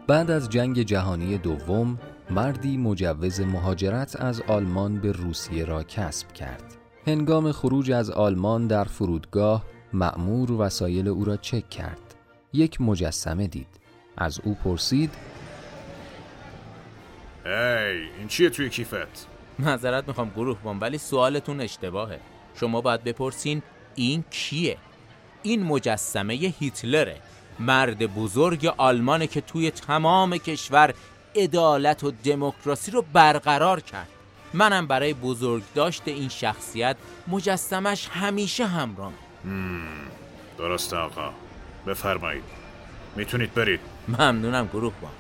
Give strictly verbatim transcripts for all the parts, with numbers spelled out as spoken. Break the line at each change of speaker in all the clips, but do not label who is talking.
بعد از جنگ جهانی دوم، مردی مجوز مهاجرت از آلمان به روسیه را کسب کرد. هنگام خروج از آلمان در فرودگاه، مأمور وسایل او را چک کرد. یک مجسمه دید. از او پرسید:
هی، این چیه توی کیفت؟
معذرت میخوام گروهبان، ولی سوالتون اشتباهه. شما باید بپرسین این کیه؟ این مجسمه هیتلره، مرد بزرگ آلمانه که توی تمام کشور عدالت و دموکراسی رو برقرار کرد. منم برای بزرگ داشت این شخصیت مجسمش همیشه همراهم.
درسته آقا، بفرمایید، میتونید برید.
ممنونم گروهبان.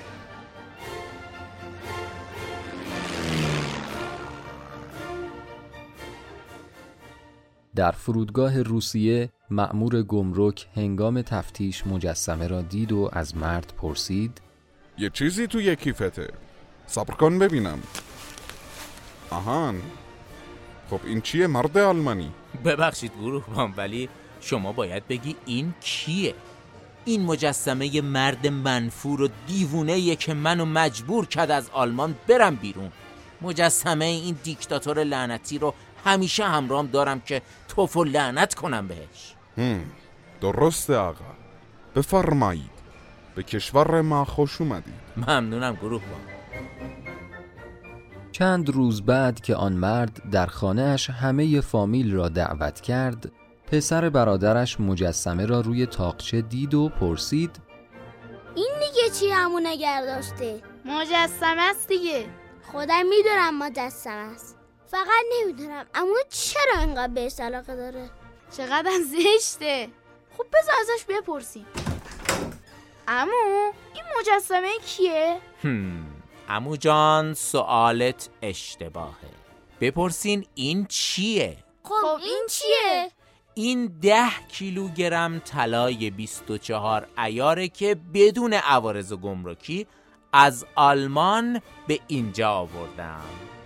در فرودگاه روسیه، مأمور گمرک هنگام تفتیش مجسمه را دید و از مرد پرسید:
یه چیزی توی کیفته، صبر کن ببینم. آهان، خب این چیه مرد آلمانی؟
ببخشید گروهبان، ولی شما باید بگی این کیه؟ این مجسمه مرد منفور و دیوونه‌ایه که منو مجبور کرد از آلمان برم بیرون. مجسمه این دیکتاتور لعنتی رو همیشه همراهم دارم که توف و لعنت کنم بهش.
هم. درسته آقا، بفرمایید، به کشور ما خوش اومدید.
ممنونم گروهبان.
چند روز بعد که آن مرد در خانه‌اش همه فامیل را دعوت کرد، پسر برادرش مجسمه را روی طاقچه دید و پرسید:
این دیگه چی همون نگرداشته؟
مجسمه است دیگه.
خودم میدونم مجسمه است، فقط نمیدونم اما چرا اینقدر بهش علاقه داره؟
چقدر زشته. خب بذار ازش بپرسیم. عمو، این مجسمه کیه؟
هم. عمو جان، سوالت اشتباهه. بپرسین این چیه؟
خب این چیه؟
این ده کیلوگرم طلای بیست و چهار عیاره که بدون عوارض گمرکی از آلمان به اینجا آوردم.